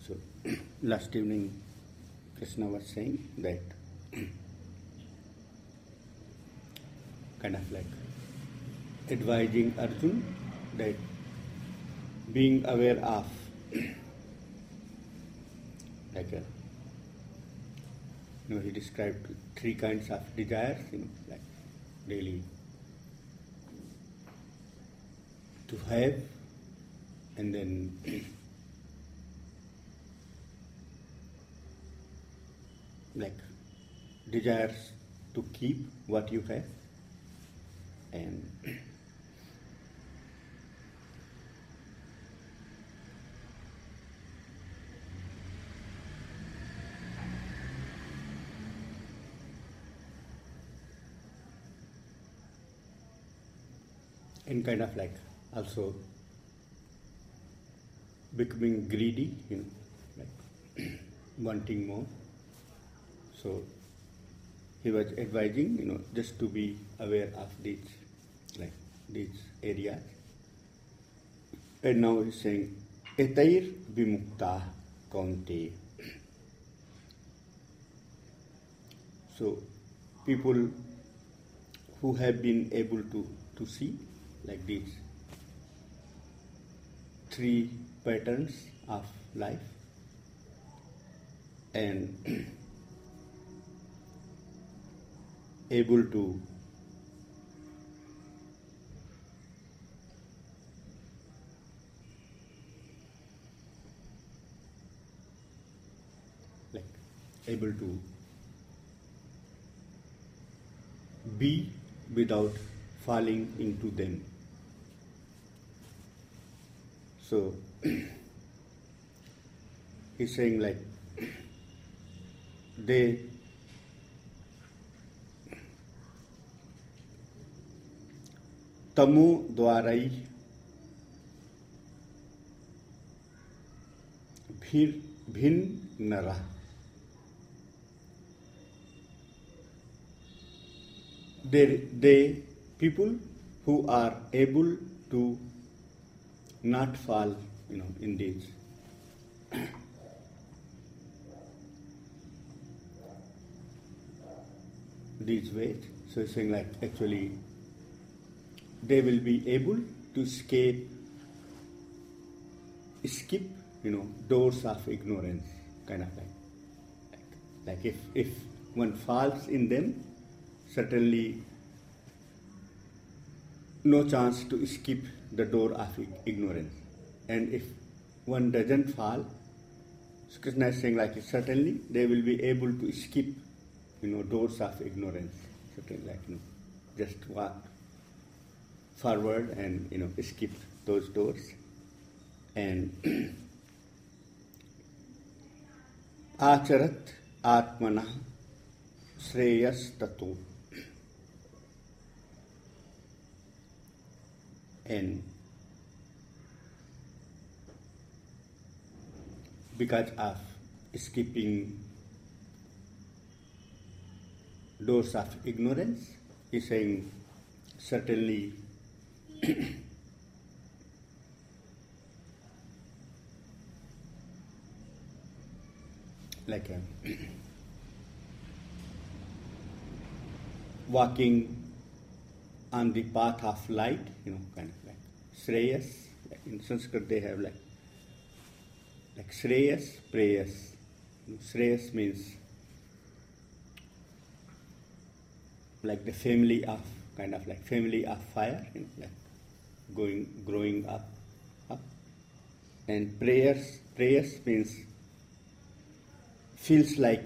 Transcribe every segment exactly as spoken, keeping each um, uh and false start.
So last evening Krishna was saying that kind of like advising Arjun that being aware of like a, you know, he described three kinds of desires, you know, like really to have, and then like desires to keep what you have, and and kind of like also becoming greedy, you know, like wanting more. So he was advising, you know, just to be aware of these, like these areas. And now he's saying, Etair vimukta kaunte. So people who have been able to, to see like these three patterns of life, and able to like able to be without falling into them. So he's saying like they तमो द्वाराई भीर भिन्न न रहा. They, they people who are able to not fall, you know, in these these ways. So he's saying like actually they will be able to escape, skip, you know, doors of ignorance, kind of like, like, like if, if one falls in them, certainly no chance to skip the door of ignorance. And if one doesn't fall, so Krishna is saying like certainly they will be able to skip, you know, doors of ignorance. Certainly like, you know, just walk forward and, you know, skip those doors. And acharat atmana shreyas tato. And because of skipping doors of ignorance, he's saying certainly like a walking on the path of light, you know, kind of like Shreyas. Like in Sanskrit they have like like Shreyas, Preyas. You know, Shreyas means like the family of, kind of like family of fire, you know, like going, growing up, up. And prayers, prayers means feels like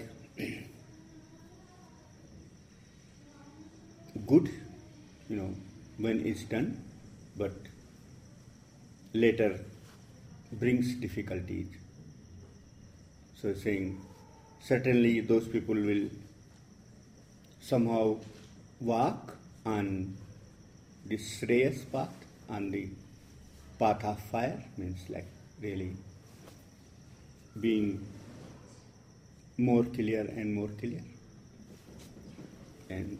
good, you know, when it's done, but later brings difficulties. So saying certainly those people will somehow walk on the Shreyas path, on the path of fire, means like really being more clear and more clear. And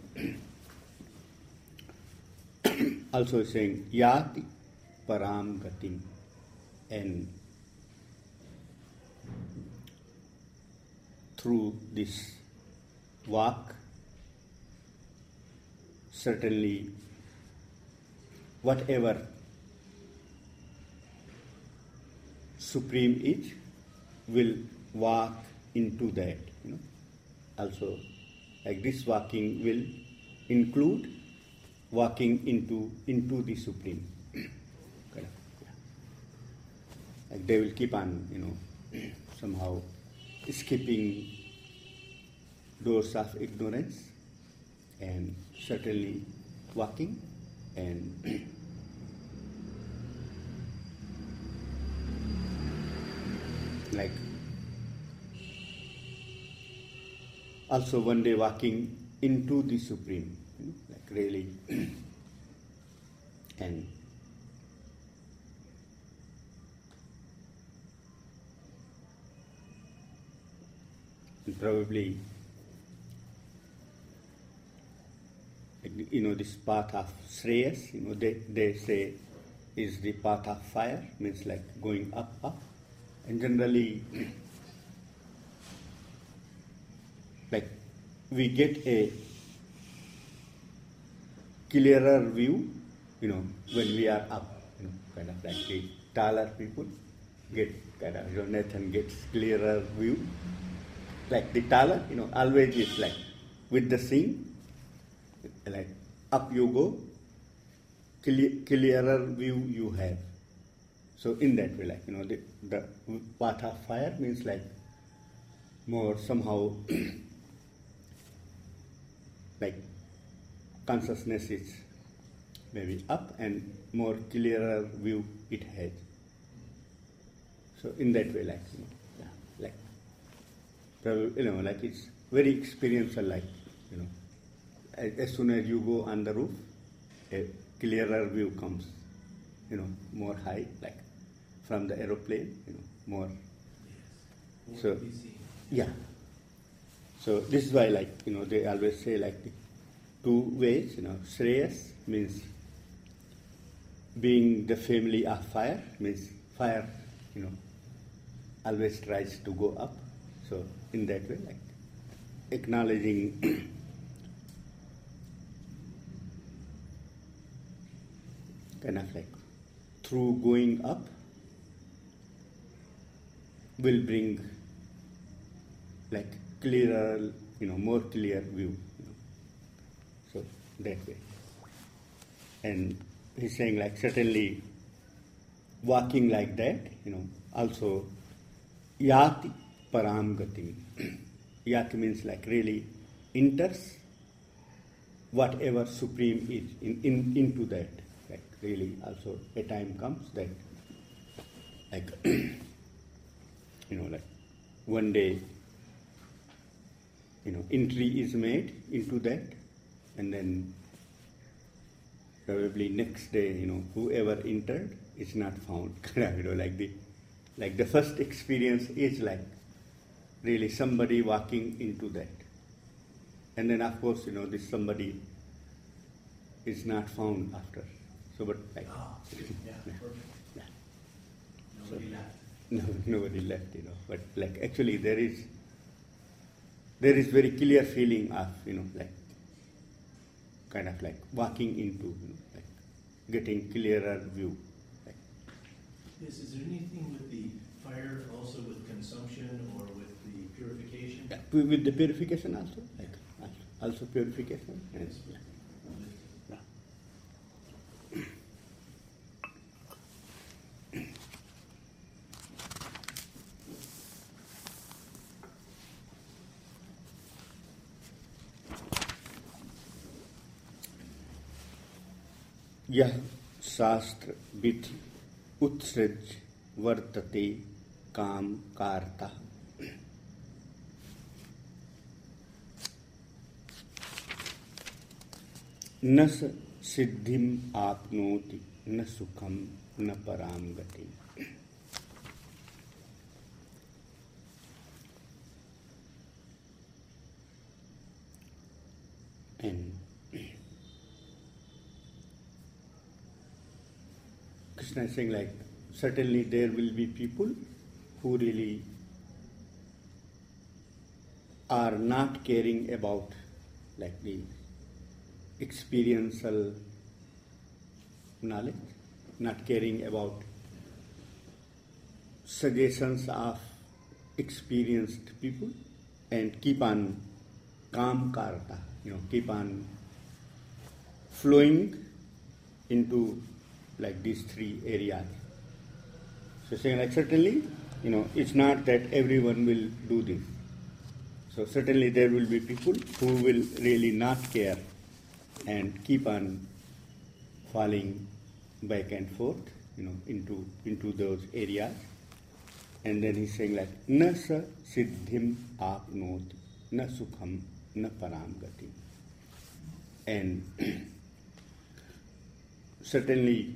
also saying yati param gatim, and through this walk, certainly whatever supreme is will walk into that. You know, also, like this walking will include walking into into the supreme. Kind of, yeah. Like they will keep on, you know, somehow skipping doors of ignorance and certainly walking and like also one day walking into the supreme, you know, like really and probably, you know, this path of Shreyas, you know, they, they say is the path of fire, means like going up, up. And generally, like we get a clearer view, you know, when we are up, you know, kind of like the taller people get kind of, you know, Nathan gets clearer view. Like the taller, you know, always is like with the scene, like up you go, clear, clearer view you have. So in that way, like, you know, the, the path of fire means like more somehow like consciousness is maybe up and more clearer view it has. So in that way, like, you know, yeah, like, you know, like it's very experiential, like, you know, as, as soon as you go on the roof, a clearer view comes, you know, more high, like from the aeroplane, you know, more. Yes. So, yeah. So this is why, like, you know, they always say like the two ways, you know, Shreyas means being the family of fire, means fire, you know, always tries to go up. So in that way, like acknowledging kind of like through going up will bring like clearer, you know, more clear view. You know. So that way. And he's saying like certainly walking like that, you know, also yati param gati. Yati means like really enters whatever supreme is in, in into that. Like really also a time comes that like you know, like one day, you know, entry is made into that, and then probably next day, you know, whoever entered is not found. You know, like the, like the first experience is like really somebody walking into that, and then of course, you know, this somebody is not found after. So, but like, oh, yeah, yeah, perfect. yeah. Nobody So, left. No, nobody left, you know. But like actually there is there is very clear feeling of, you know, like kind of like walking into, you know, like getting clearer view. Like, Yes, is there anything with the fire also with consumption or with the purification? yeah, with the purification also, like also purification. And, Yes. yeah. Yeah. यह शास्त्र विधि उत्सृज वर्तते काम कारता। न स सिद्धिम आपनोति न सुखम न पराम गति। And Krishna is saying like, certainly there will be people who really are not caring about like the experiential knowledge, not caring about suggestions of experienced people, and keep on calm karta, you know, keep on flowing into like these three areas. So saying like certainly, you know, it's not that everyone will do this. So certainly there will be people who will really not care and keep on falling back and forth, you know, into into those areas. And then he's saying like, na sa siddhim apnoti, na sukham, na param gati. And certainly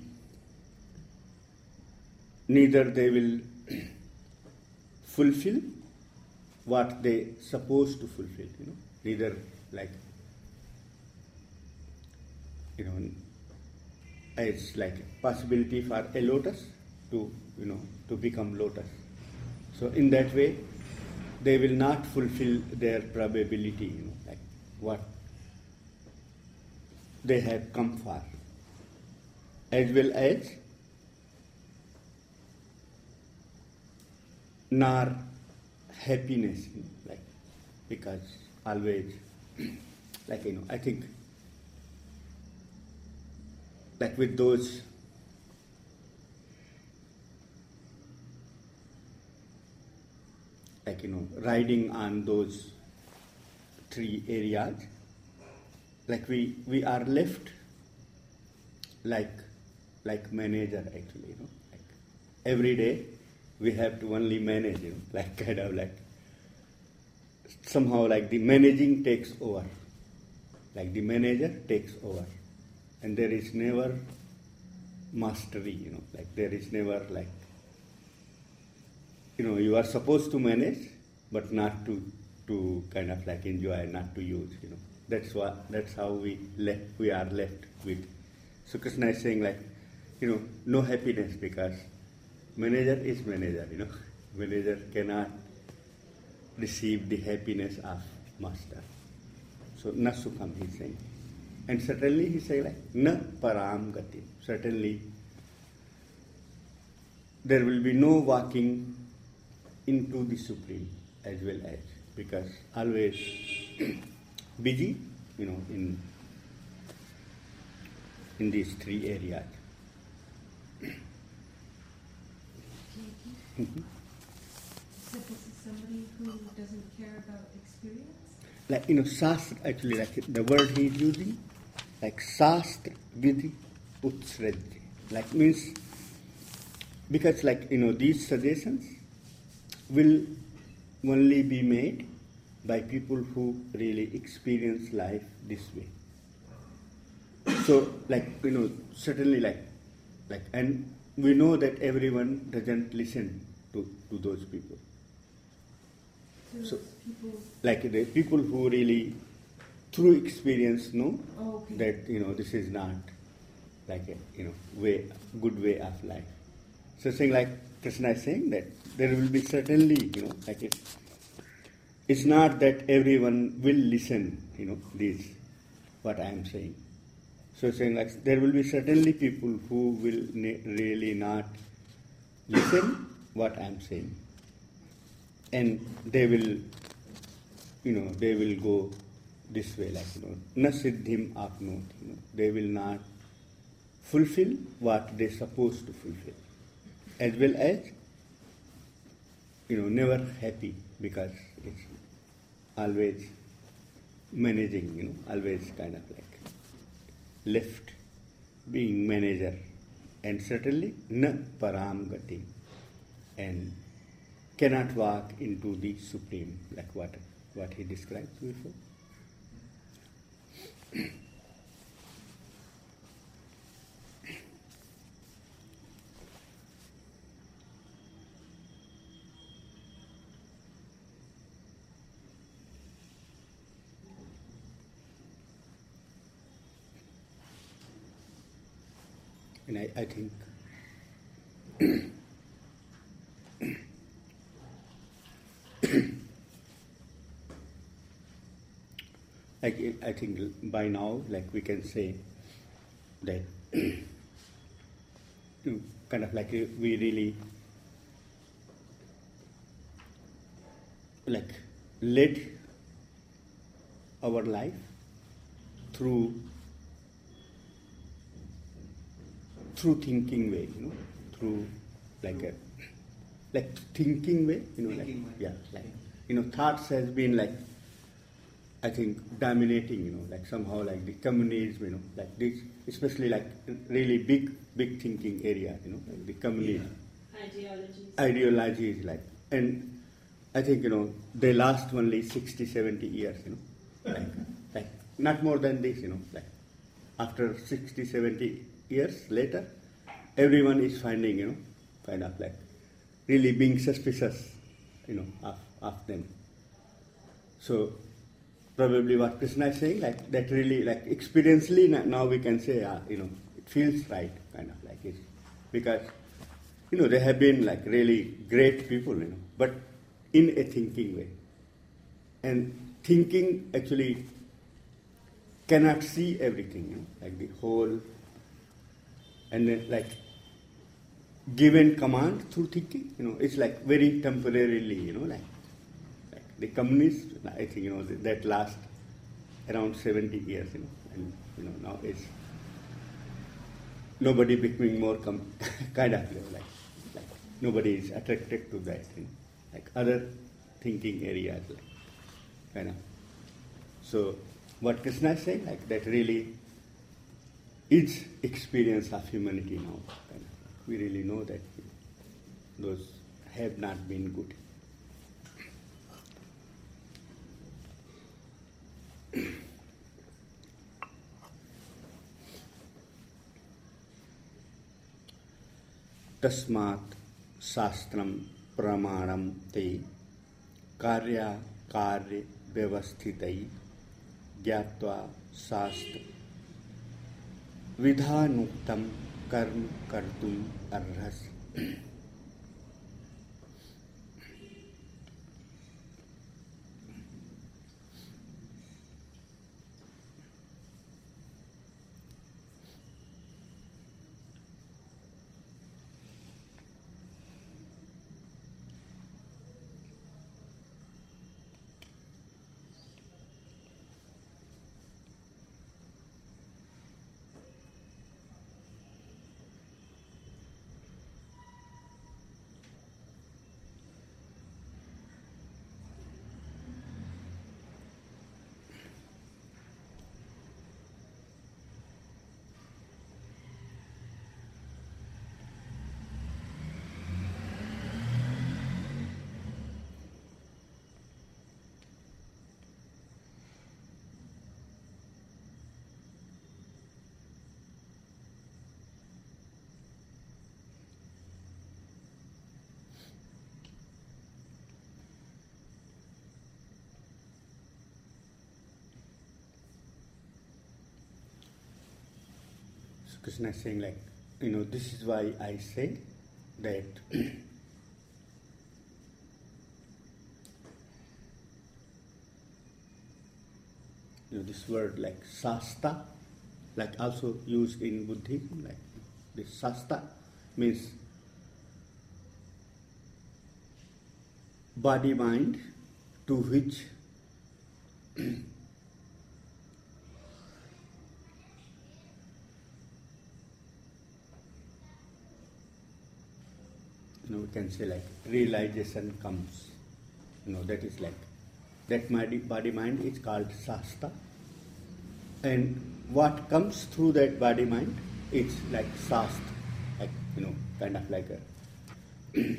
neither they will fulfill what they supposed to fulfill, you know, neither like, you know, it's like a possibility for a lotus to, you know, to become lotus. So in that way, they will not fulfill their probability, you know, like what they have come for, as well as nor happiness, you know, like because always, like you know, I think, like with those like you know, riding on those three areas, like we we are left like like manager actually, you know, like every day we have to only manage, you know, like kind of like somehow like the managing takes over, like the manager takes over, and there is never mastery, you know, like there is never like, you know, you are supposed to manage, but not to to kind of like enjoy, not to use, you know. That's what that's how we left we are left with. So Krishna is saying like, you know, no happiness because manager is manager, you know. Manager cannot receive the happiness of master. So na sukham he's saying. And certainly he's saying like na param gati. Certainly there will be no walking into the Supreme as well as, because always busy, you know, in in these three areas. Mm-hmm. So this is somebody who doesn't care about experience? Like, you know, Shastra, actually, like the word he is using, like Shastra Vidhi Utsradhi. Like means, because like, you know, these suggestions will only be made by people who really experience life this way. So, like, you know, certainly like, like, and we know that everyone doesn't listen to, to those people. So, So, people... like the people who really, through experience, know Oh, okay. that, you know, this is not like a, you know, way, good way of life. So saying like, Krishna is saying that there will be certainly, you know, like it, it's not that everyone will listen, you know, this, what I am saying. So saying like, there will be certainly people who will ne- really not listen what I am saying. And they will, you know, they will go this way, like, you know, na siddhim apnot, you know, they will not fulfill what they're supposed to fulfill. As well as, you know, never happy because it's always managing, you know, always kind of like left being manager, and certainly na param gati, and cannot walk into the Supreme, like what what he described before. And I, I think like it- I think by now, like we can say that to kind of like uh, we really like led our life through through thinking way, you know, through like a like thinking way, you know, Thinking like way. yeah, like you know, thoughts has been like I think dominating, you know, like somehow like the communism, you know, like this, especially like really big big thinking area, you know, like the communism Ideologies. ideologies like, and I think you know they last only sixty, seventy years, you know, like, like not more than this, you know, like after sixty, seventy years later, everyone is finding, you know, kind of like really being suspicious, you know, of, of them. So probably what Krishna is saying, like that really like experientially na- now we can say, uh, you know, it feels right, kind of like it, because you know they have been like really great people, you know, but in a thinking way, and thinking actually cannot see everything, you know, like the whole, and then like given command through thinking, you know, it's like very temporarily, you know, like, like the communists, I think, you know, that last around seventy years, you know, and, you know, now it's nobody becoming more com- kind of, you know, like, like nobody is attracted to that, you know, like other thinking areas, like, kind of. So what Krishna is saying, like that really is experience of humanity now, kind of. We really know that those have not been good. Tasmat shastram pramanam te karya karya vyavasthitai gyatva shastra vidhanuktam कर्म कर्तुम अर्हसि. Krishna is saying like, you know, this is why I say that you know, this word like shasta, like also used in Buddhism, like this shasta means body mind to which you know, we can say like realization comes, you know, that is like, that body, body mind is called shasta, and what comes through that body mind, it's like shastra, like, you know, kind of like a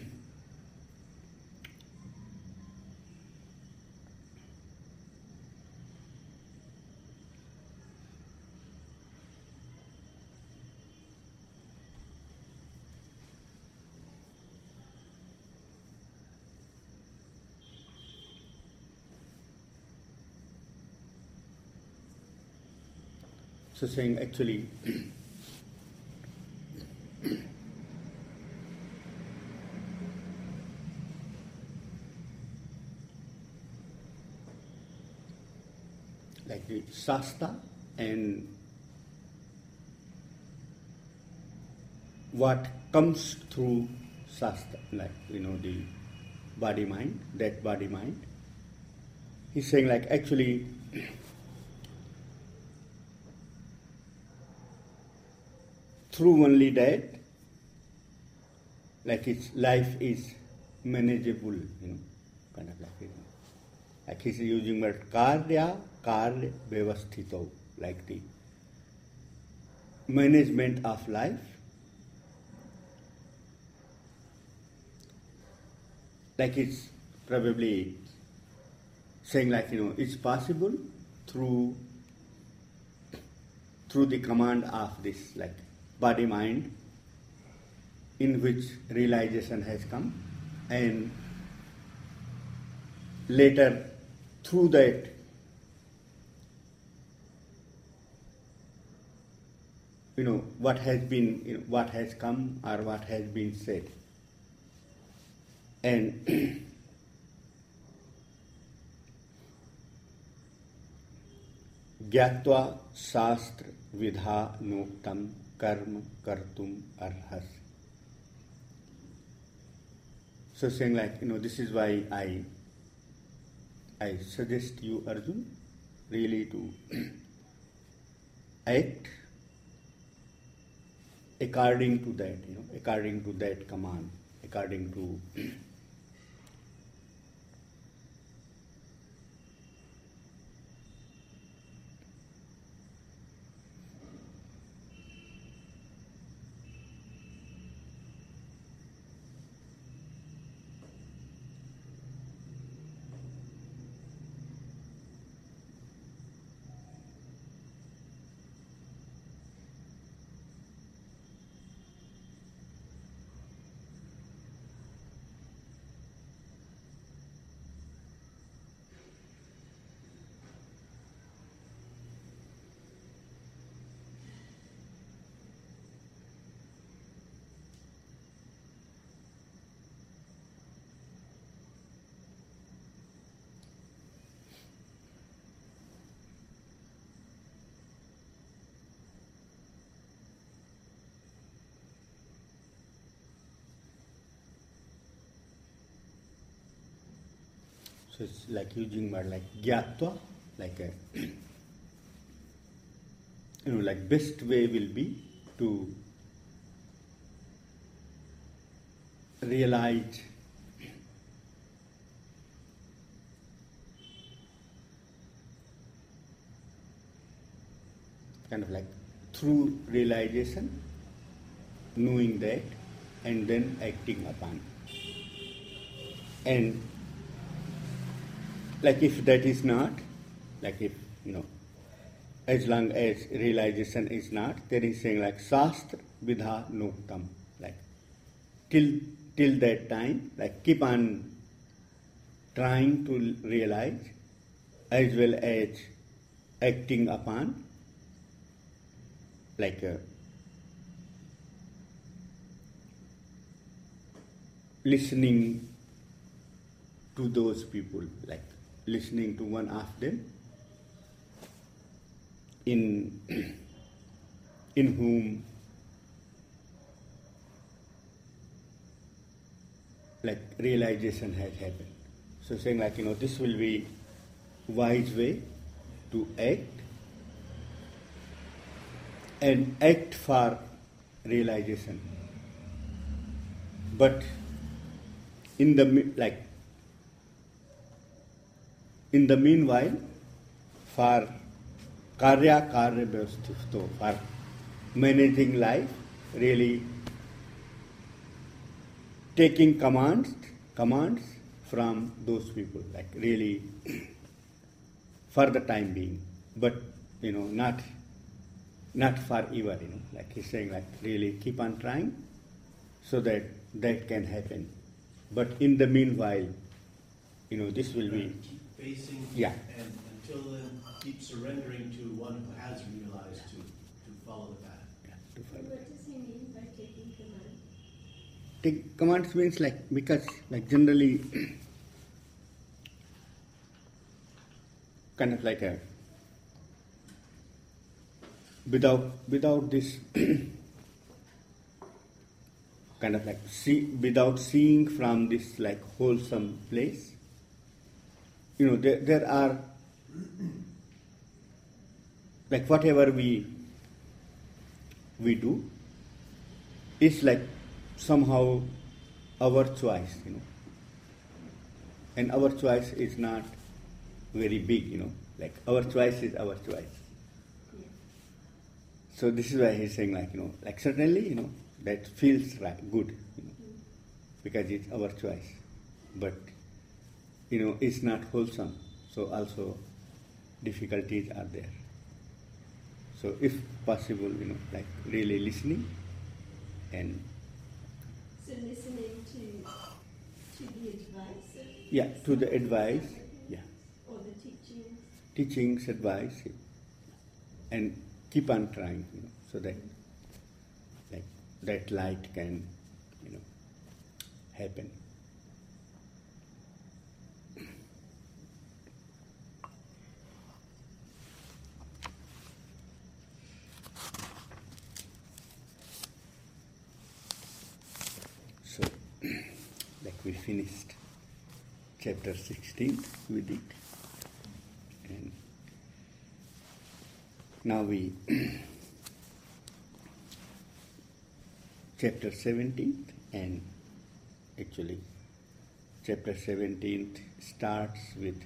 so saying actually like the Shastra and what comes through Shastra, like, you know, the body mind, that body mind. He's saying like actually through only that, like his life is manageable, you know, kind of like, you know, like he's using word karya, karya vyavasthito, like the management of life. Like it's probably saying like, you know, it's possible through through the command of this like body mind in which realization has come, and later through that you know what has been you know, what has come or what has been said. And ज्ञात्वा शास्त्र विधा नोक्तम कर्म kartum arhas. So saying like, you know, this is why I I suggest you, Arjun, really to act according to that, you know, according to that command, according to so it's like using word like gyatva, like a you know, like best way will be to realize kind of like through realization, knowing that, and then acting upon. And like if that is not, like if, you know, as long as realization is not, there is saying like Shastra Vidha Noktam, like till till that time, like keep on trying to realize as well as acting upon, like uh, listening to those people, like listening to one of them in in whom like realization has happened. So saying like, you know, this will be wise way to act and act for realization. But in the like in the meanwhile, for karya karya vyavasthito, for managing life, really taking commands commands from those people, like really for the time being, but you know, not not forever, you know, like he's saying, like really keep on trying so that that can happen. But in the meanwhile, you know, this will be facing, yeah. And until then, keep surrendering to one who has realized to, to follow the path. Yeah, to follow. What does he mean by taking command? Take commands means like, because like generally kind of like a without without this kind of like see without seeing from this like wholesome place, you know, there there are like whatever we we do is like somehow our choice, you know, and our choice is not very big, you know, like our choice is our choice. So this is why he's saying, like, you know, like certainly, you know, that feels right, good, you know, because it's our choice. But, you know, it's not wholesome. So also difficulties are there. So if possible, you know, like really listening and So listening to to the advice of yeah, to the advice, yeah, or the teachings. teachings, advice, and keep on trying, you know, so that like that light can, you know, happen. So, like we finished chapter sixteen with it, and now we chapter seventeenth, and actually chapter seventeenth starts with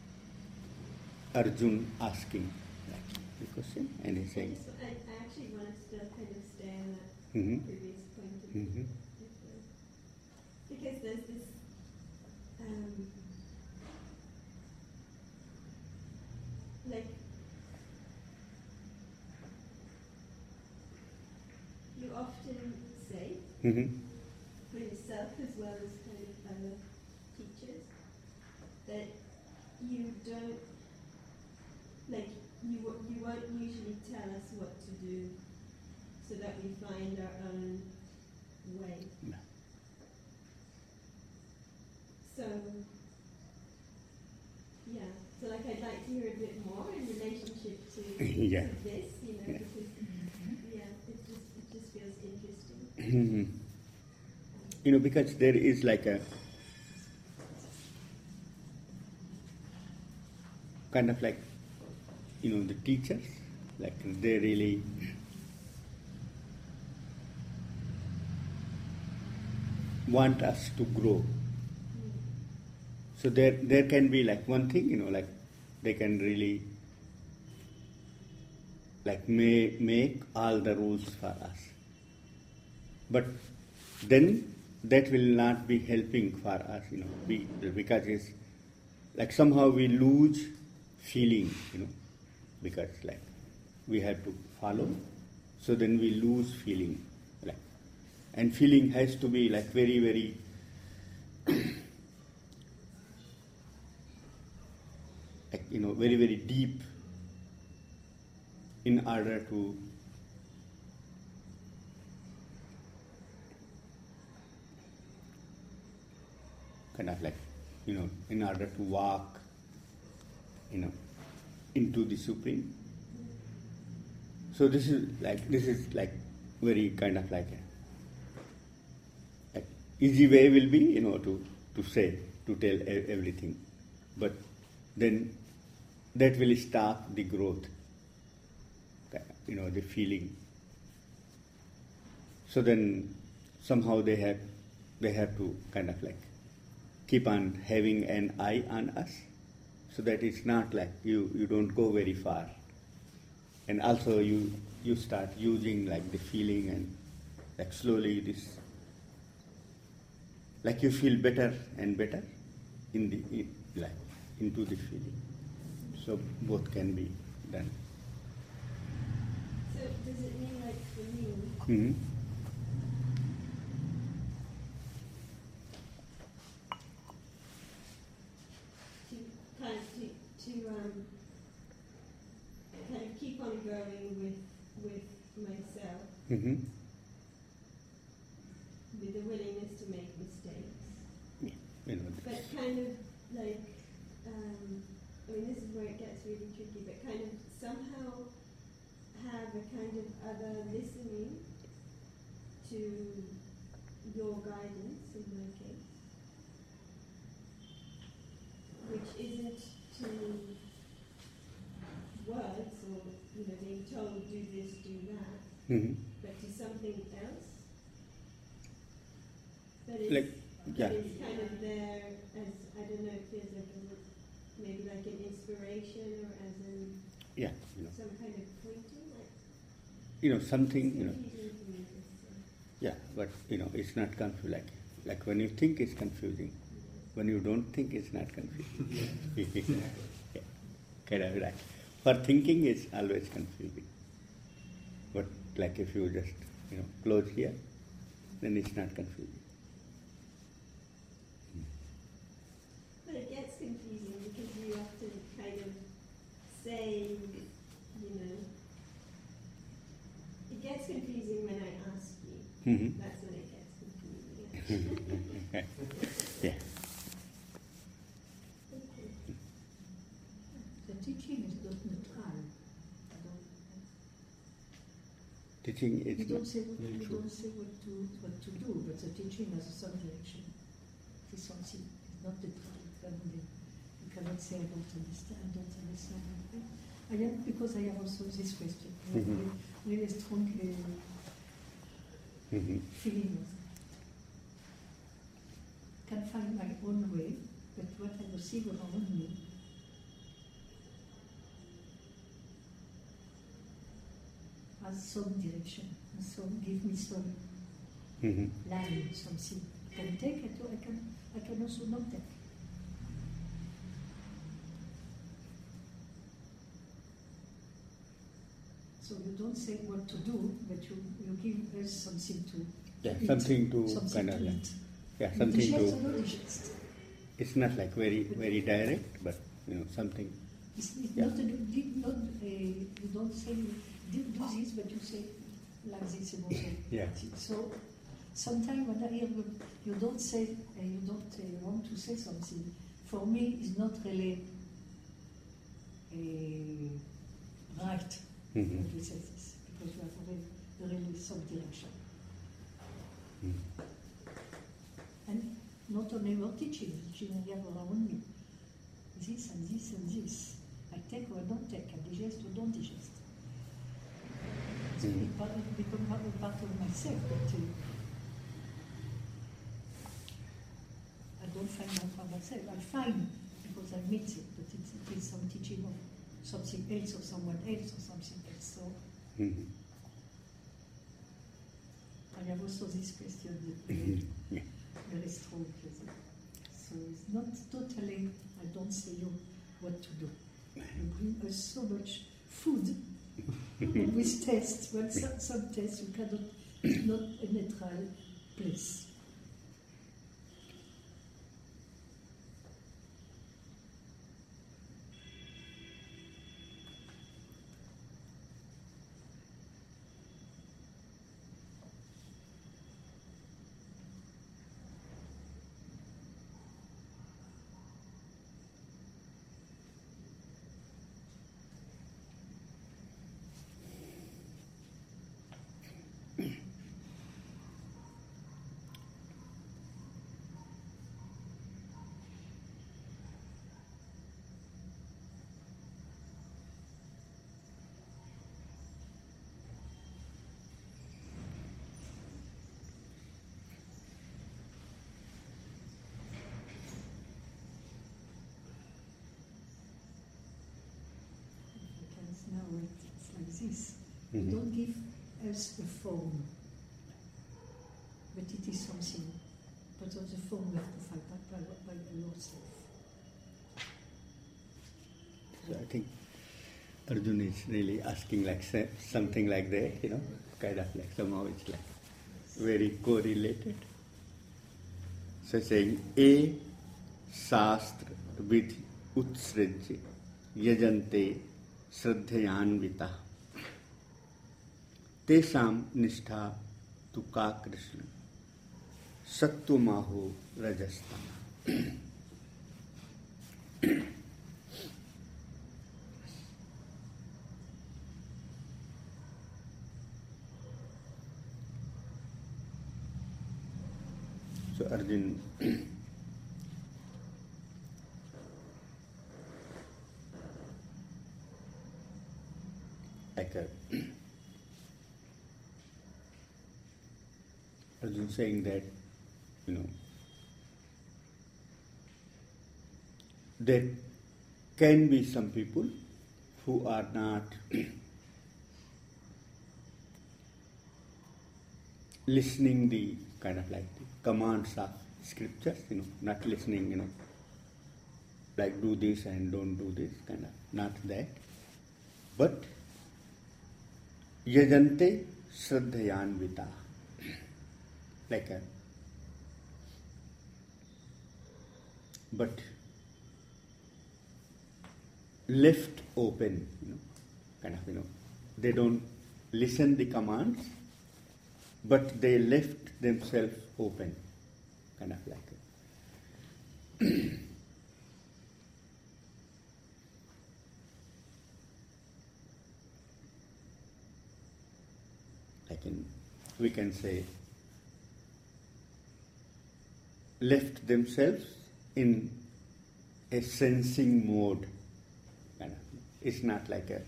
Arjun asking like the question, and he's saying, So I, I actually wanted to kind of stay on that Mhm. previous point of Mhm. view. Because there's this um, like you often say mm-hmm. for yourself as well as kind of other teachers that you don't like you wo- you won't usually tell us what to do so that we find our own way. Yeah. So yeah, so like I'd like to hear a bit more in relationship to, Yeah. to this, you know, Yeah. because yeah, it just it just feels interesting. Mhm. You know, because there is like a kind of like, you know, the teachers, like they really want us to grow. So there there can be like one thing, you know, like they can really like may make all the rules for us. But then that will not be helping for us, you know, we, because it's like somehow we lose feeling, you know, because like we have to follow, so then we lose feeling, like, and feeling has to be like very very like, you know, very very deep in order to kind of like, you know, in order to walk, you know, into the Supreme. So this is like, this is like very kind of like a like easy way will be, you know, to, to say, to tell e- everything. But then that will stop the growth, you know, the feeling. So then somehow they have, they have to kind of like keep on having an eye on us, so that it's not like you, you don't go very far. And also you you start using like the feeling, and like slowly this, like you feel better and better in the in, like into the feeling. So both can be done. So does it mean like for me Mm-hmm. to kind of to, to um kind of keep on going with with myself Mm-hmm. with the willingness to make mistakes, Yeah. You know, but kind of like um, I mean this is where it gets really tricky, but kind of somehow have a kind of other listening to your guidance, in my case, which isn't to words or, you know, being told do this, do that, Mhm. but to something else. But it's, Like, yeah. but it's kind of there as, I don't know, it feels like a, maybe like an inspiration or as in Yeah, you know, some kind of pointing, like you know something, you know, confusing to me, this, uh, yeah, but you know, it's not confusing. Like, like when you think it's confusing, when you don't think it's not confusing. Yeah, kind of right. For thinking, it's always confusing. But like if you just, you know, close here, then it's not confusing. But it gets confusing because you often kind of say, you know, it gets confusing when I ask you. Mhm. That's when it gets confusing. actually. Yeah. Okay. The teaching is not neutral. I don't, Teaching is you not don't say what, you neutral. don't say what to what to do, but the teaching has some direction. It's something. It's not neutral. You cannot say I don't understand. I don't understand. I am because I have also this question. I have Mhm. really, really strong uh, Mhm. feeling. Can find my own way, but what I receive around me has some direction, and some give me some Mhm. line, something. I can take it, or I can, I can also not take. So you don't say what to do, but you, you give us something to Yeah, eat, something to something kind to of like, eat. yeah, You something digest or to. not digest. It's not like very very direct, but you know something. It's, it's Yeah. not, a, di- not a, you don't say do, do this, but you say like this and also. Yeah. So sometimes when I hear you, you don't say, uh, you don't uh, want to say something, for me it's not really uh, right Mhm. when you say this, because you have really, really some direction. Mhm. And not only your teaching, teaching I have around me. This and this and this. I take or I don't take, I digest or don't digest. It's Mhm. it part, it become part, a part of myself, but uh, I don't find that for myself. I find because I meet it, but it's, it is some teaching of something else or someone else or something else. So Mhm. I have also this question that Mhm. very, Yeah. very strong. So it's not totally, I don't say you what to do. You bring us so much food with taste. When some, some taste you cannot, it's not a neutral place. Because now it's like this. You Mhm. don't give us a form, but it is something. But of the form we have to find by, by, by yourself. So I think Arjun is really asking like sa- something like that, you know, kind of like somehow it's like very correlated. So saying A Shastra Vidhi Utsrajya Yajante Shraddhayanvita Tesam Nishtha Tuka Krishna Sattumaho Rajastana. Arjun like a Arjun saying that, you know, there can be some people who are not listening the kind of like the commands of scriptures, you know, not listening, you know, like do this and don't do this, kind of, not that. But yajante shraddhayanvita, like a, but left open, you know, kind of, you know, they don't listen the commands, but they left themselves open, kind of like it. I can, we can say, left themselves in a sensing mode, kind of. It's not like a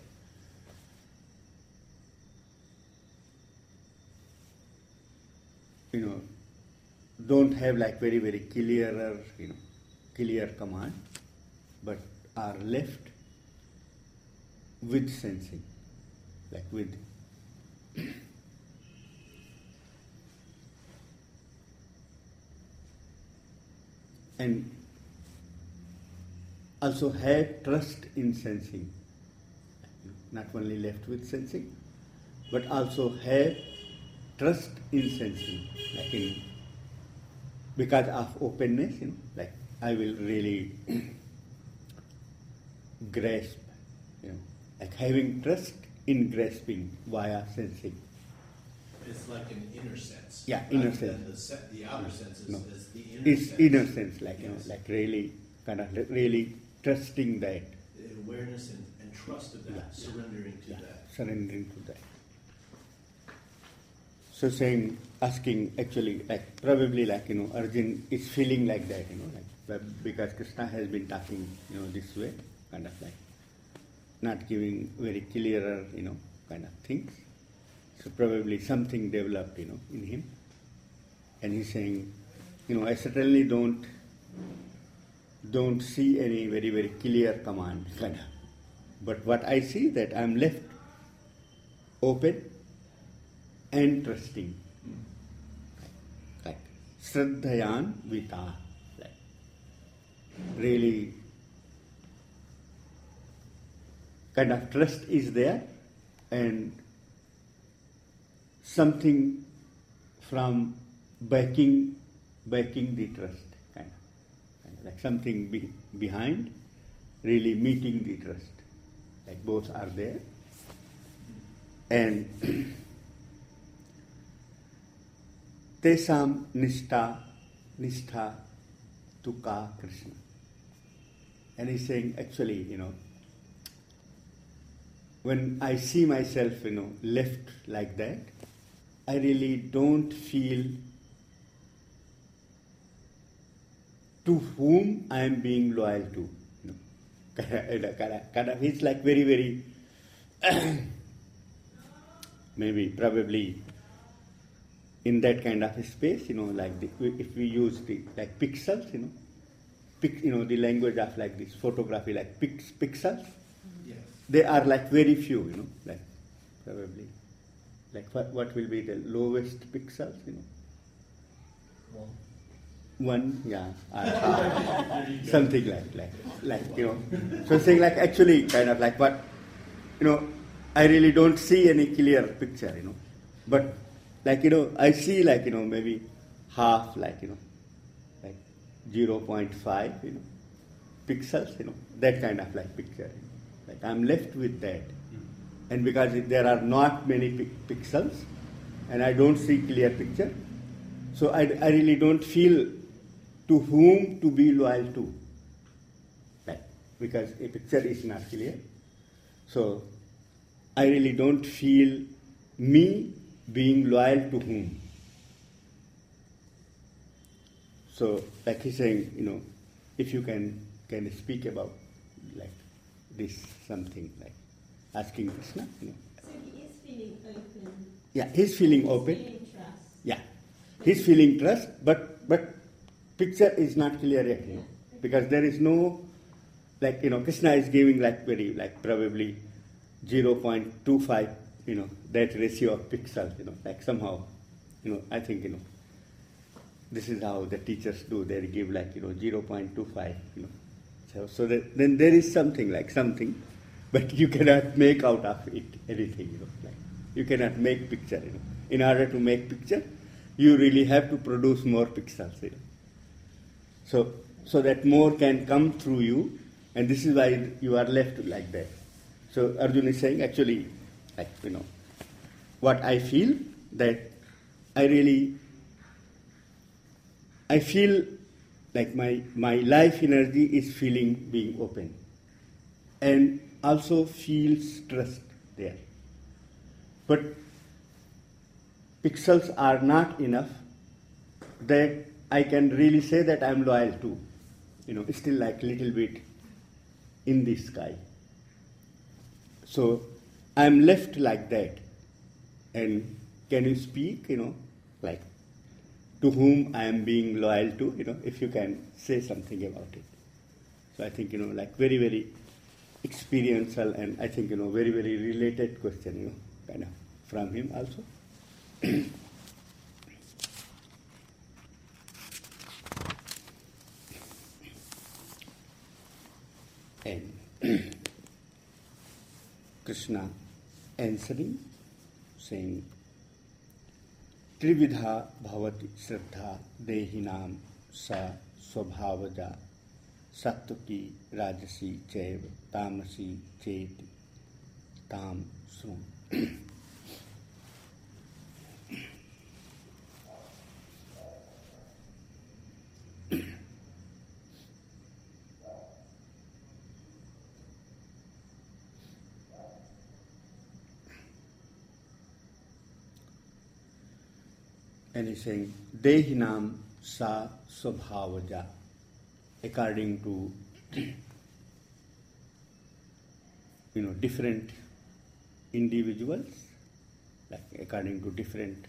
you know, don't have like very, very clearer, you know, clear command, but are left with sensing, like with and also have trust in sensing, not only left with sensing, but also have trust in sensing, like in, because of openness, you know, like I will really grasp, you know, like having trust in grasping via sensing. It's like an inner sense. Yeah, inner rather sense. than The, se- the outer sense is, No. is the inner It's sense. inner sense, like, you know, Yes. like really, kind of really trusting that, The awareness and, and trust of that, Yeah. surrendering to yeah, that. surrendering to that. So saying, asking, actually, like probably like, you know, Arjun is feeling like that, you know, like but because Krishna has been talking, you know, this way, kind of like not giving very clearer, you know, kind of things. So probably something developed, you know, in him. And he's saying, you know, I certainly don't don't see any very, very clear command, kind of. But what I see that I'm left open and trusting. Like Shraddhayan Vita. Like really kind of trust is there and something from backing backing the trust. Kind of, kind of like something be, behind really meeting the trust. Like both are there. And Tesam Nishtha, Nishtha Tuka Krishna. And he's saying, actually, you know, when I see myself, you know, left like that, I really don't feel to whom I am being loyal to. You know, kind of, kind of, kind of, it's like very, very, maybe, probably, in that kind of a space, you know, like the, if we use the like pixels, you know, pic, you know, the language of like this photography, like pix, pixels, Yes. they are like very few, you know, like probably, like what, what will be the lowest pixels, you know, Well, one, yeah, or something like, like, like, you know, so saying like actually kind of like what, you know, I really don't see any clear picture, you know, but like, you know, I see like, you know, maybe half, like, you know, like zero point five, you know, pixels, you know, that kind of like picture. You know. Like I'm left with that. And because there are not many pi- pixels and I don't see clear picture, so I, I really don't feel to whom to be loyal to. Like, because a picture is not clear. So I really don't feel me being loyal to whom. so like he's saying, you know, if you can can speak about like this something like asking Krishna, you know. So he is feeling open. Yeah, he's feeling He's open. feeling trust. Yeah, he's feeling trust, but but picture is not clear yet, you know, because there is no like you know Krishna is giving like very like probably zero point two five, you know, that ratio of pixels, you know, like somehow, you know, I think you know this is how the teachers do. They give like you know zero point two five, you know, so so that then there is something like something, but you cannot make out of it anything, you know, like you cannot make picture, you know. In order to make picture, you really have to produce more pixels, you know. So, so that more can come through you, and this is why you are left like that. So Arjuna is saying, actually, like you know, what I feel that I really, I feel like my my life energy is feeling being open, and also feels trust there. But pixels are not enough that I can really say that I am loyal to. You know, it's still like a little bit in the sky. So I am left like that. And can you speak, you know, like to whom I am being loyal to, you know, if you can say something about it. So I think, you know, like very, very experiential and I think, you know, very, very related question, you know, kind of from him also. And Krishna answering, saying, Trividha bhavati shraddha dehinam sa swabhavaja sattaki rajasi chaiva tamasi cheti tam sum. And he's saying, Dehinam sa swabhavaja, according to, you know, different individuals, like according to different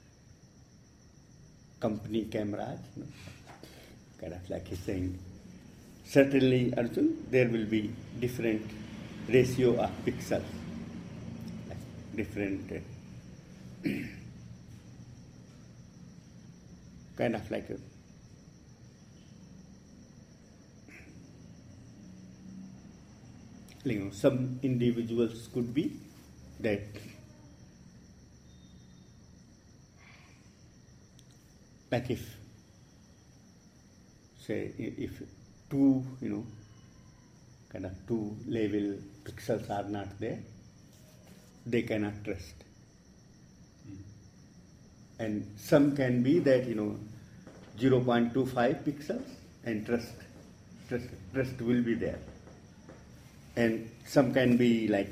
company cameras, you know, kind of like he's saying, certainly, Arjun, there will be different ratio of pixels, like different uh, kind of like a you know, some individuals could be that like if say if two you know kind of two level pixels are not there, they cannot trust. And some can be that, you know, zero point two five pixels and trust, trust, trust will be there. And some can be like,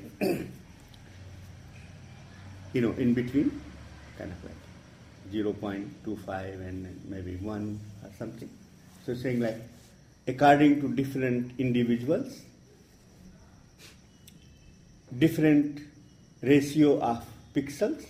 you know, in between, kind of like zero point two five and maybe one or something. So saying like, according to different individuals, different ratio of pixels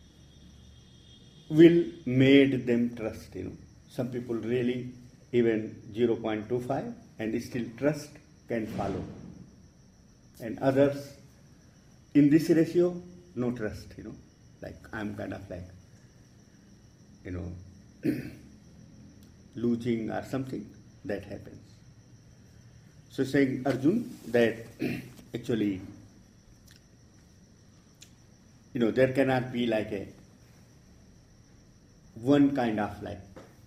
will made them trust, you know. Some people really even zero point two five and still trust can follow. And others in this ratio, no trust, you know. Like I'm kind of like, you know, losing or something, that happens. So saying Arjun that actually, you know, there cannot be like a one kind of like,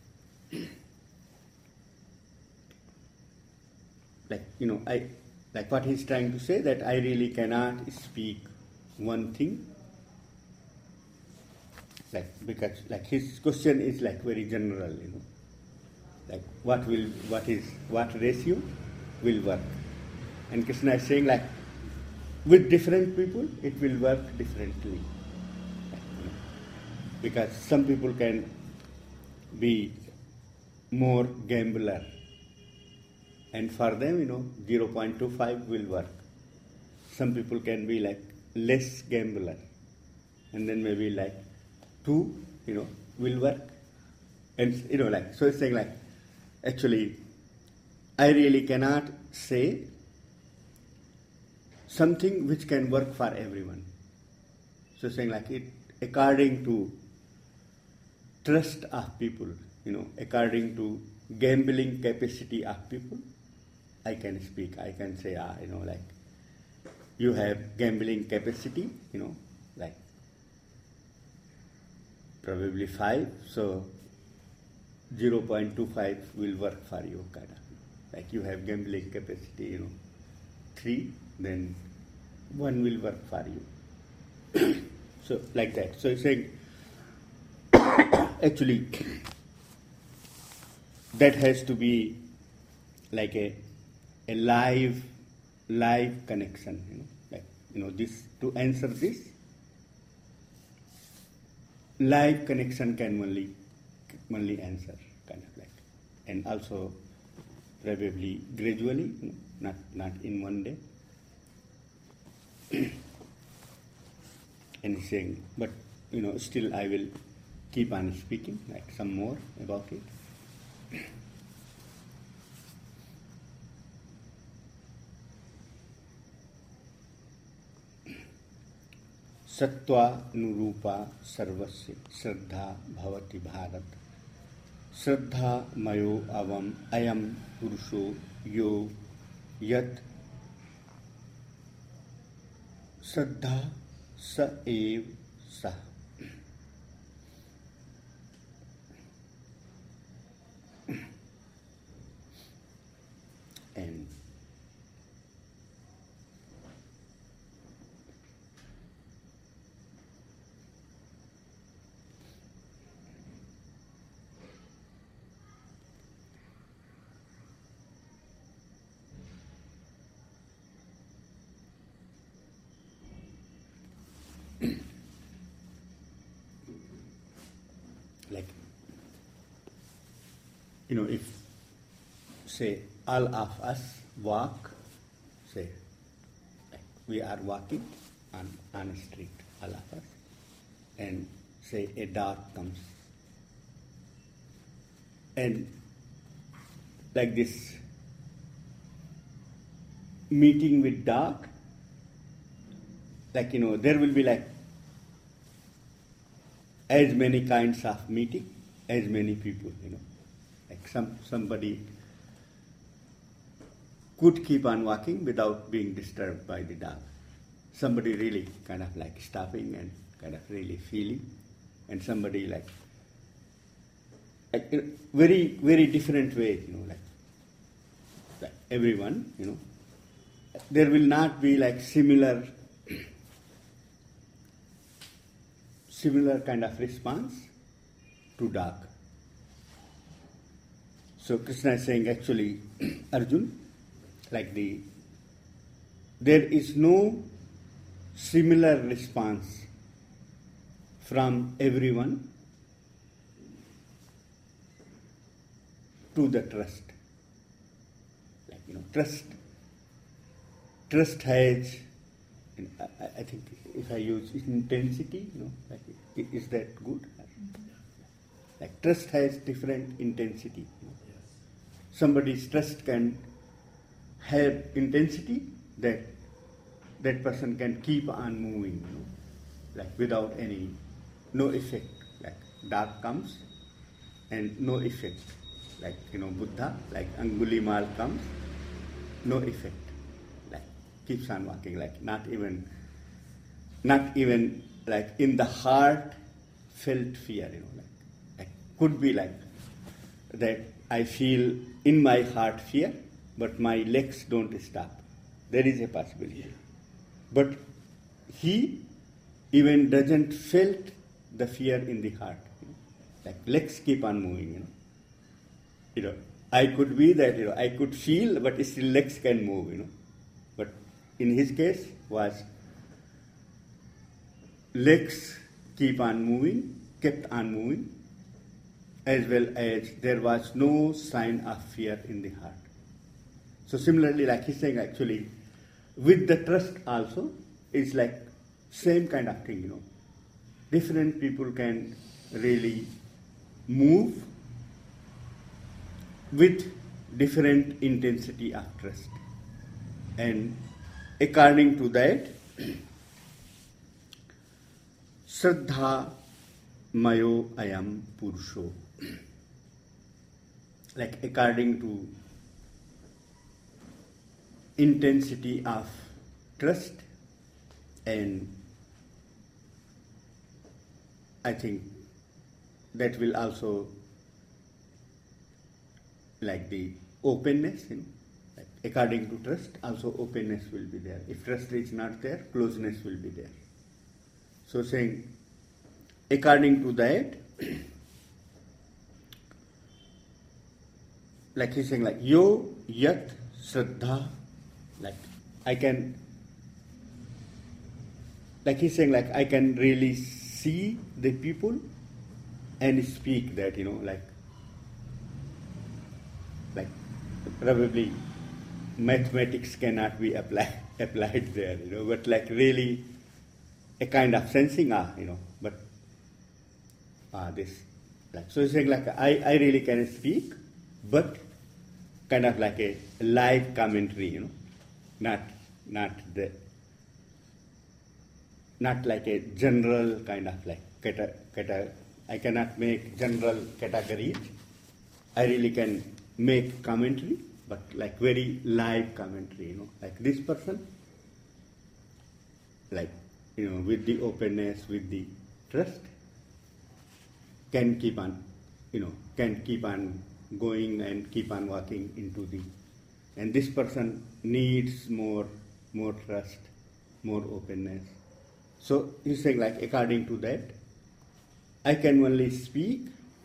like, you know, I, like what he's trying to say, that I really cannot speak one thing, like, because, like, his question is like very general, you know, like what will, what is, what ratio will work. And Krishna is saying like, with different people, it will work differently. Because some people can be more gambler. And for them, you know, zero point two five will work. Some people can be like less gambler. And then maybe like two, you know, will work. And, you know, like, so it's saying like, actually, I really cannot say something which can work for everyone. So saying like it, according to trust of people, you know, according to gambling capacity of people, I can speak. I can say, ah, you know, like, you have gambling capacity, you know, like, probably five, so zero point two five will work for you, kind of. Like, you have gambling capacity, you know, three, then one will work for you. So, like that. So, it's saying, actually, that has to be like a a live, live connection, you know, like, you know, this, to answer this, live connection can only, only answer, kind of like, and also probably gradually, you know, not, not in one day. And he's saying, but, you know, still I will keep on speaking, like some more about it. सत्वानुरूपा सर्वस्य श्रद्धा भवति भारत श्रद्धा मयो अवम अयम पुरुषो यो यत् श्रद्धा स एव सः and like, you know, if, say, all of us walk, say, like we are walking on, on a street, all of us, and say a dog comes, and like this meeting with dog, like, you know, there will be like as many kinds of meeting, as many people, you know. Like some somebody could keep on walking without being disturbed by the dog. Somebody really kind of like stopping and kind of really feeling, and somebody like, like very, very different way, you know, like, like everyone, you know. There will not be like similar similar kind of response to dog. So Krishna is saying actually, Arjun, like the, there is no similar response from everyone to the trust. Like, you know, trust, trust has, you know, I, I think if I use intensity, you know, like, is that good? Like trust has different intensity. You know. Yes. Somebody's trust can have intensity that that person can keep on moving, you know, like without any, no effect. Like dark comes and no effect. Like, you know, Buddha, like Angulimal comes, no effect. Like keeps on walking, like not even, not even like in the heart felt fear, you know, like, like could be like that I feel in my heart fear, but my legs don't stop. There is a possibility. Yeah. But he even doesn't felt the fear in the heart. You know? Like legs keep on moving, you know. You know, I could be that, you know, I could feel, but still legs can move, you know. But in his case was legs keep on moving, kept on moving, as well as there was no sign of fear in the heart. So similarly, like he's saying, actually, with the trust also, it's like same kind of thing, you know. Different people can really move with different intensity of trust. And according to that, Shraddha Mayo Ayam Purusho. Like according to intensity of trust, and I think that will also like the openness, you know, like according to trust, also openness will be there. If trust is not there, closeness will be there. So saying, according to that, like he's saying, like yo yat shraddha, like I can, like he's saying, like I can really see the people and speak that, you know, like, like probably mathematics cannot be applied applied there, you know, but like really a kind of sensing, ah, you know, but ah, this, like, so he's saying like I, I really can speak, but kind of like a live commentary, you know, not not the not like a general kind of like cata, cata, I cannot make general categories. I really can make commentary, but like very live commentary, you know, like this person, like, you know, with the openness, with the trust, can keep on, you know, can keep on going and keep on walking into the, and this person needs more, more trust, more openness. So he's saying like according to that, I can only speak,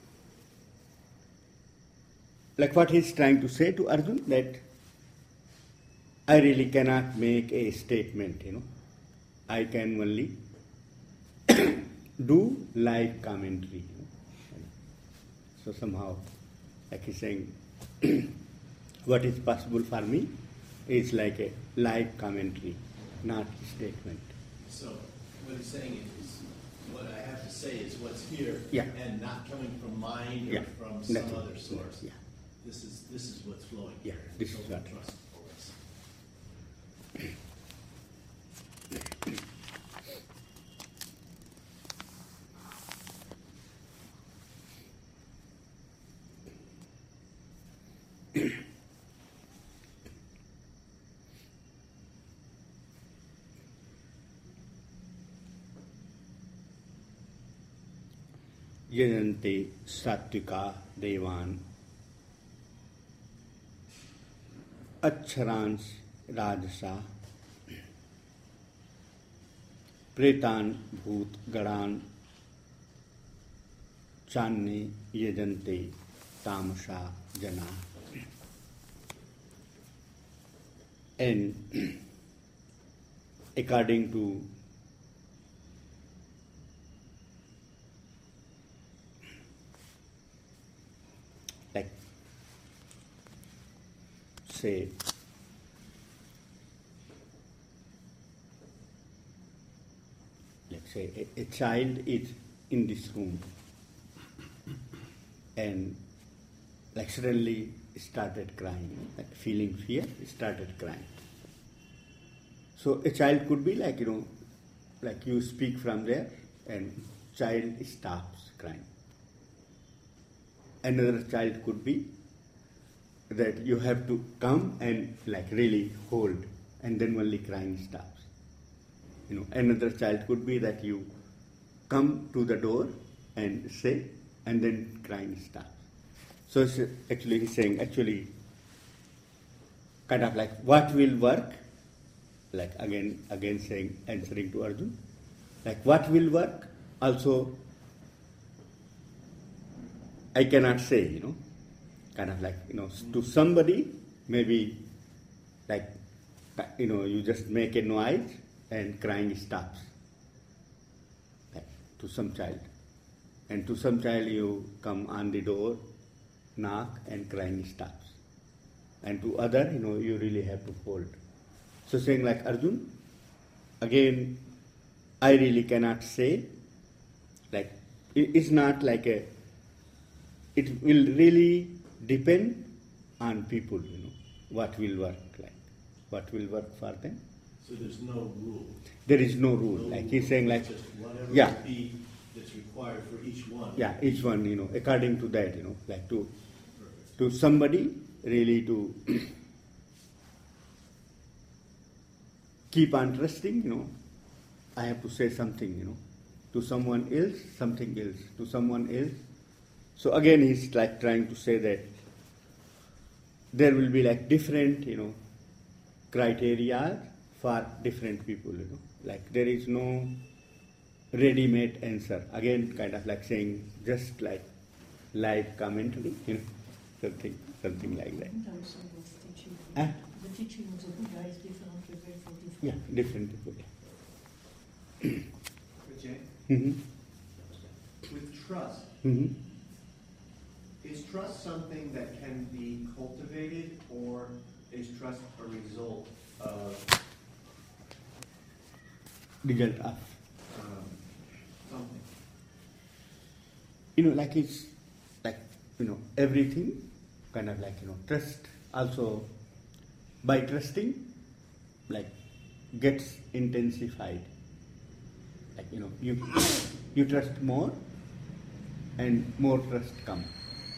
like what he's trying to say to Arjun, that I really cannot make a statement, you know. I can only do live commentary, you know. So somehow, like he's saying, what is possible for me is like a live commentary, not statement. So what he's saying is, what I have to say is what's here, Yeah. and not coming from mind or Yeah. from some Nothing. other source. Yeah. This is this is what's flowing. Yeah, here. this is Total what- trust for us. यजन्ते सात्विका देवान अक्षरांश राजसा प्रेतान भूत गणान चान्ने यजन्ते तामसा जना. And according to like say let's say a, a child is in this room and like suddenly started crying, like feeling fear, started crying. So a child could be like, you know, like you speak from there and child stops crying. Another child could be that you have to come and like really hold and then only crying stops. You know, another child could be that you come to the door and say and then crying stops. So it's actually he's saying actually kind of like what will work, like again again saying answering to Arjun, like what will work also I cannot say, you know, kind of like, you know, to somebody maybe like, you know, you just make a noise and crying stops, like to some child. And to some child, you come on the door, knock, and crying stops. And to other, you know, you really have to hold. So saying like Arjun, again, I really cannot say, like, it- it's not like a, it will really depend on people, you know, what will work like, what will work for them. So there's no rule. There is no rule. No Like he's rule. saying like, It's just whatever yeah. the beat that's required for each one. yeah, each one, you know, according to that, you know, like to, Perfect. to somebody really to keep on trusting, you know, I have to say something, you know, to someone else, something else, to someone else. So again, he's like trying to say that there will be like different, you know, criteria for different people, you know, like there is no ready-made answer. Again, kind of like saying just like live commentary, you know, something, something like that. Buddha also was teaching. Huh? The teaching of the Buddha is different level for different. Yeah, different people. Vijay, Mm-hmm. with trust, Mm-hmm. is trust something that can be cultivated, or is trust a result of Result of, um, something? you know, like it's like, you know, everything kind of like, you know, trust also by trusting, like gets intensified. Like, you know, you you trust more and more trust comes.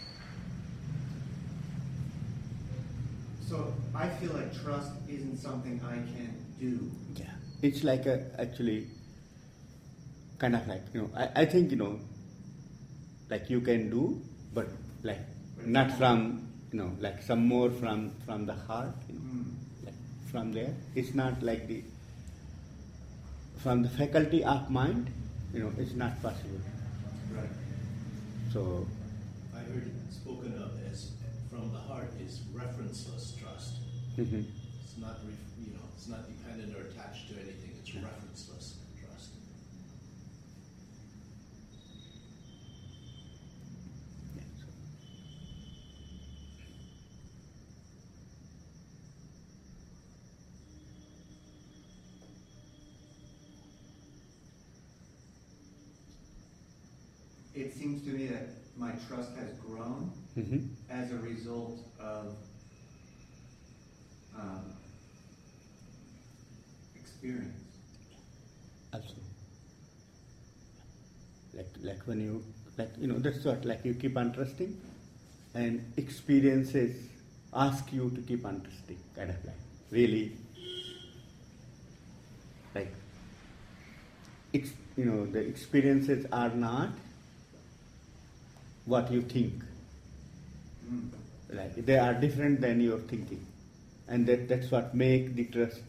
So I feel like trust isn't something I can do. Yeah. It's like a actually kind of like, you know, I, I think, you know, like you can do, but like not from, you know, like some more from from the heart, you know, Hmm. like from there. It's not like the from the faculty of mind, you know, it's not possible. Right. So I heard it spoken of as from the heart is referenceless trust. mhm. It's not, re- you know, it's not dependent or attached to anything. It's referenceless trust. Yeah, so- It seems to me that my trust has grown mhm. as a result of um, experience. Also, like like when you like, you know, that's what, like you keep on trusting, and experiences ask you to keep on trusting, kind of like really like ex, you know, the experiences are not what you think, Mm. like they are different than your thinking, and that that's what make the trust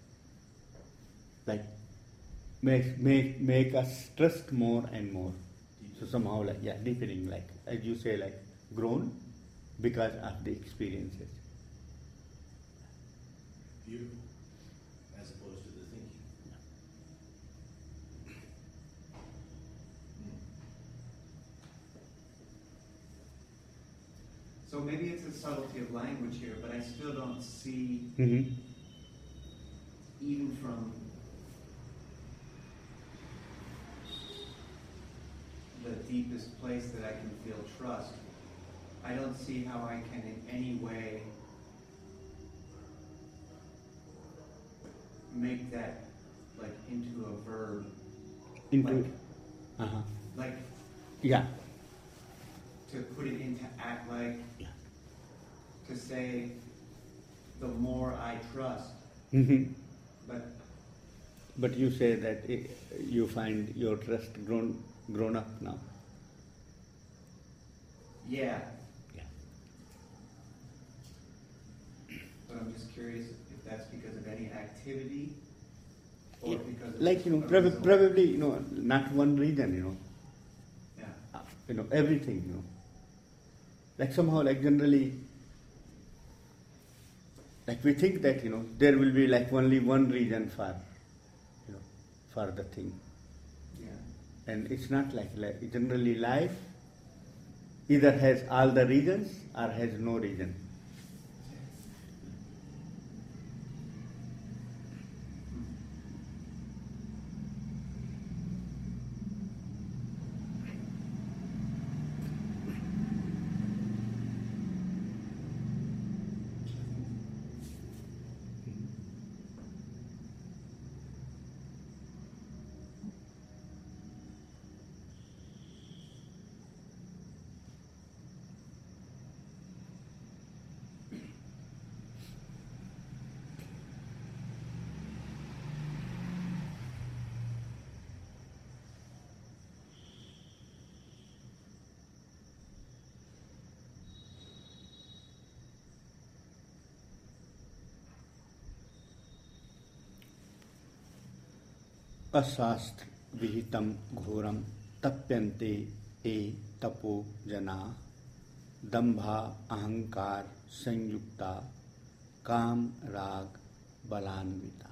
like make make make us trust more and more. So somehow like, yeah, deepening, like as you say, like grown because of the experiences. Beautiful. As opposed to the thinking. So maybe it's a subtlety of language here, but I still don't see, Mm-hmm. even from the deepest place that I can feel trust, I don't see how I can in any way make that like into a verb. Into, Like, uh-huh. like Yeah, to put it into act like, yeah. to say the more I trust, Mm-hmm. but But you say that i you find your trust grown grown up now. yeah. Yeah. But I'm just curious if that's because of any activity or because of Like, you know, a prob- result. probably, you know, not one reason, you know, Yeah. uh, you know, everything, you know. Like somehow, like generally, like we think that, you know, there will be like only one reason for, you know, for the thing. Yeah. And it's not like, like generally life either has all the reasons or has no reason. अशास्त्र विहितम घोरम तप्यन्ते ए तपो जना दंभा अहंकार संयुक्ता काम राग बलान्विता.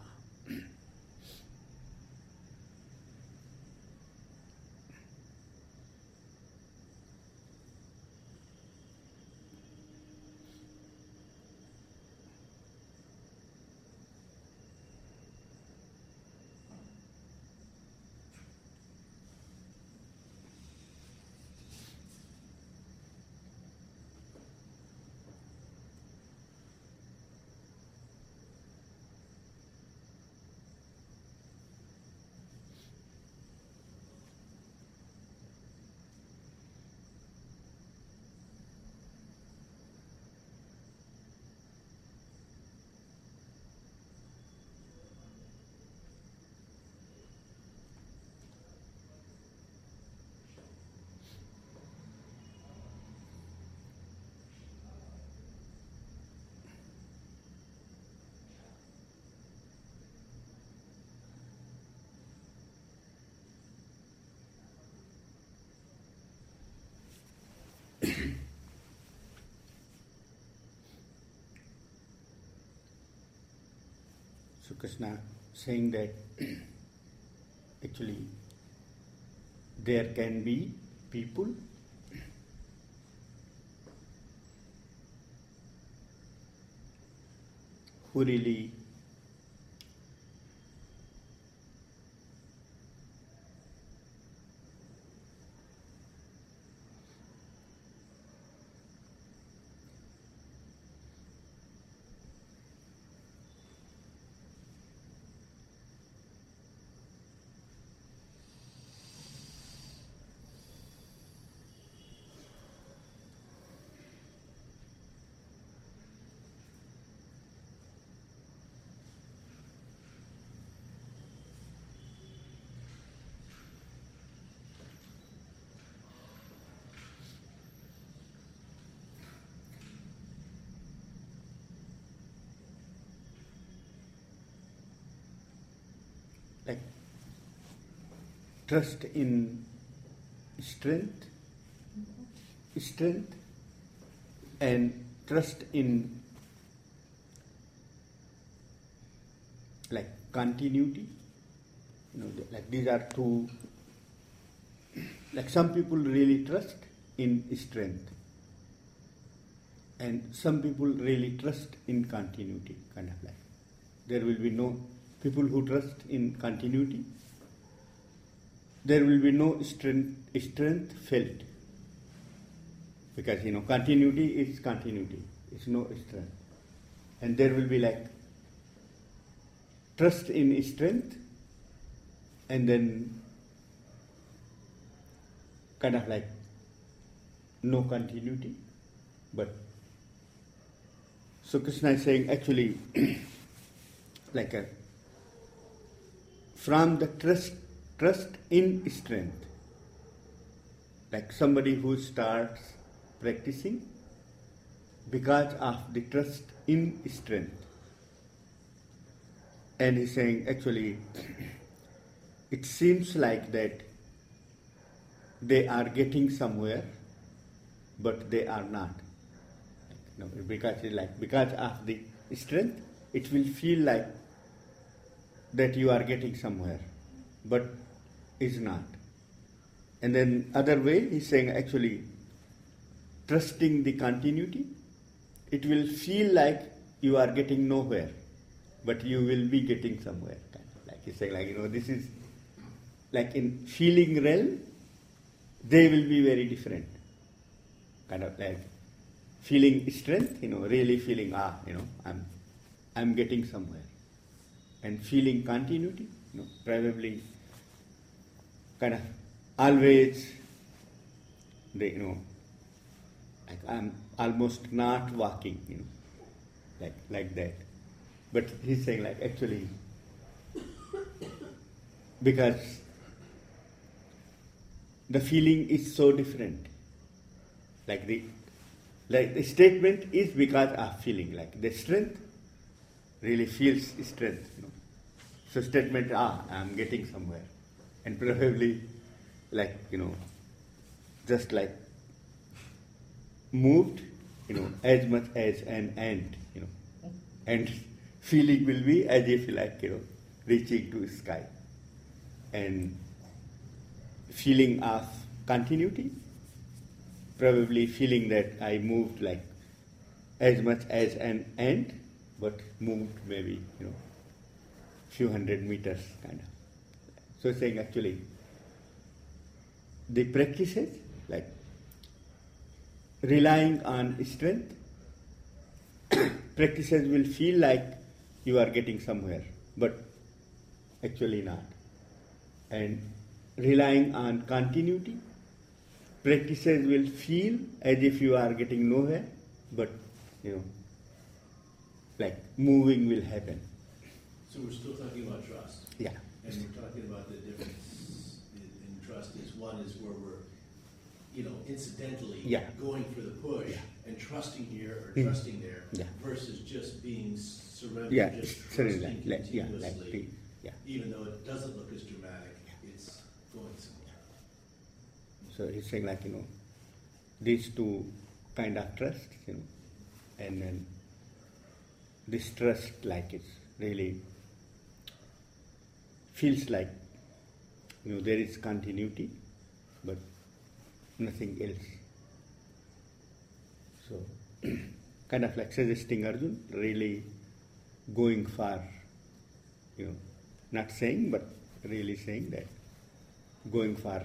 So Krishna saying that actually there can be people who really like trust in strength, strength, and trust in like continuity. You know, like these are two. Like some people really trust in strength, and some people really trust in continuity. Kind of like there will be no people who trust in continuity. There will be no strength strength felt, because you know continuity is continuity. It's no strength, and there will be like trust in strength, and then kind of like no continuity. But so Krishna is saying actually like a from the trust trust in strength, like somebody who starts practicing because of the trust in strength, and he's saying actually it seems like that they are getting somewhere, but they are not. No, because it's like because of the strength, it will feel like that you are getting somewhere, but is not. And then other way, he's saying actually trusting the continuity. It will feel like you are getting nowhere, but you will be getting somewhere. Kind of like he's saying, like, you know, this is like in feeling realm, they will be very different. Kind of like feeling strength, you know, really feeling, ah, you know, I'm, I'm getting somewhere. And feeling continuity, you know, probably kind of always, they, you know, like I'm almost not walking, you know, like like that. But he's saying like actually, because the feeling is so different. Like the like the statement is because of feeling, like the strength really feels strength, you know. So statement, ah, I'm getting somewhere. And probably like, you know, just like moved, you know, as much as an ant, you know. And feeling will be as if like, you know, reaching to sky. And feeling of continuity, probably feeling that I moved like as much as an ant, but moved maybe, you know, few hundred meters kind of. So saying actually, the practices, like relying on strength, practices will feel like you are getting somewhere, but actually not. And relying on continuity, practices will feel as if you are getting nowhere, but, you know, like moving will happen. So we're still talking about trust. Yeah. And we're talking about the difference in, in trust is one is where we're, you know, incidentally Yeah. going for the push Yeah. and trusting here or Mm. trusting there Yeah. versus just being surrendered, Yeah, just sorry, trusting like, like, yeah, continuously, like the, yeah. even though it doesn't look as dramatic, it's going somewhere. So he's saying like, you know, these two kind of trust, you know, and then this trust like it's really feels like, you know, there is continuity, but nothing else. So kind of like suggesting Arjun really going far, you know, not saying, but really saying that going far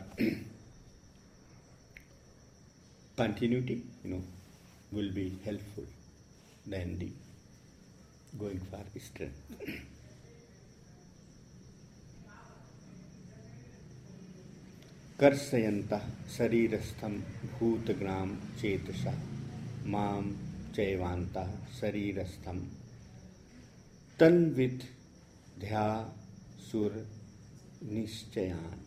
continuity, you know, will be helpful than the going far strength. कर्षयन्तः शरीरस्थं भूतग्राम चेतसा माम चैवान्तः शरीरस्थं तन्विद् ध्यासुर निश्चयान्.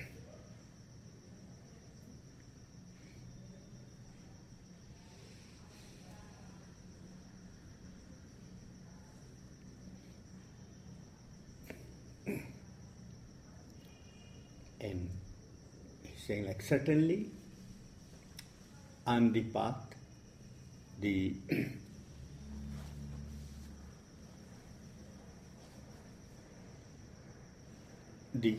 And saying like certainly on the path, the the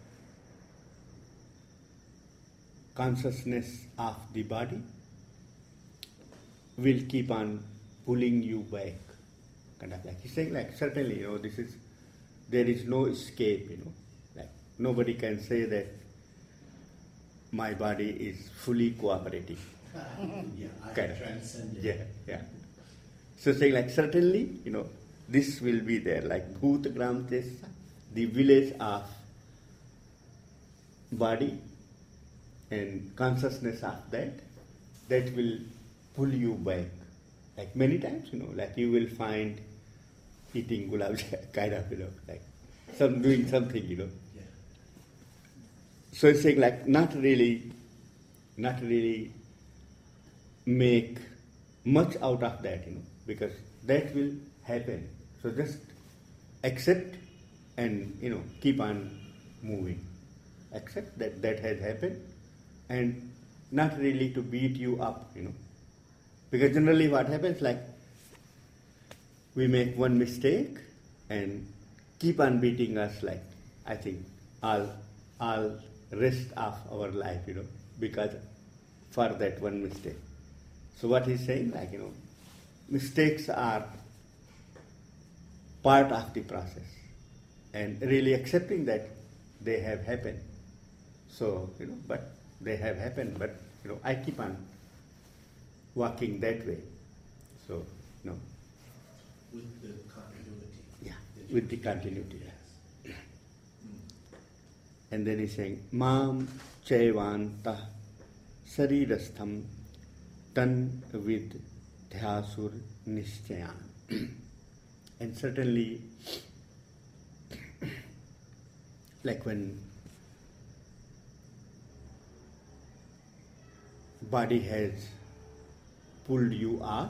consciousness of the body will keep on pulling you back. Kind of like he's saying like certainly, you know, this is there is no escape, you know. Like nobody can say that my body is fully cooperating. Yeah, I Kind of. transcended. Yeah, yeah. So saying like certainly, you know, this will be there, like Bhutagram Tesa, the village of body and consciousness of that, that will pull you back. Like many times, you know, like you will find eating gulab jamun, kind of, you know, like some doing something, you know. Yeah. So it's saying like not really, not really make much out of that, you know, because that will happen. So just accept and, you know, keep on moving. Accept that that has happened and not really to beat you up, you know. Because generally what happens, like we make one mistake and keep on beating us, like I think all all rest of our life, you know, because for that one mistake. So what he's saying, like, you know, mistakes are part of the process, and really accepting that they have happened. So, you know, but they have happened, but, you know, I keep on walking that way. So, you know, With the continuity. yeah, that you- with the continuity. Yes. Mm. And then he's saying, Mam Chaivanta Sarirastham Tan Vid Dhyasur Nishchayan. And certainly, like when body has pulled you off,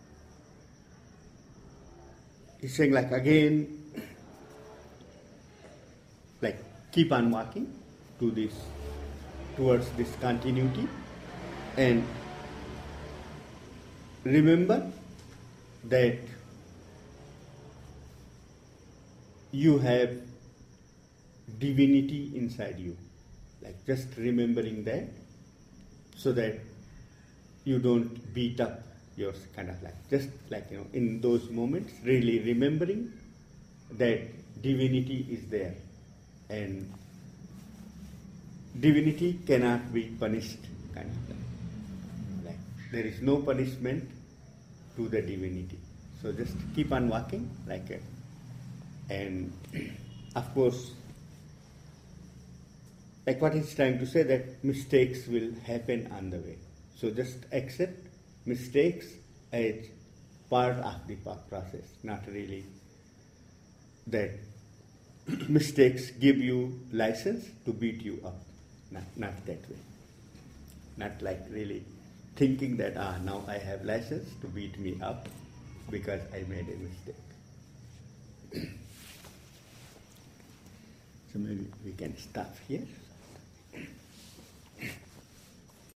he's saying, like, again, like, keep on walking to this, towards this continuity, and remember that you have divinity inside you. Like, just remembering that, so that you don't beat up your kind of life. Just like, you know, in those moments, really remembering that divinity is there, and divinity cannot be punished, kind of like. Like, there is no punishment to the divinity. So just keep on walking like it. And of course, like what he's trying to say, that mistakes will happen on the way. So just accept mistakes as part of the pa- process, not really that mistakes give you license to beat you up. Not, not that way. Not like really thinking that, ah, now I have license to beat me up because I made a mistake. So maybe we can stop here.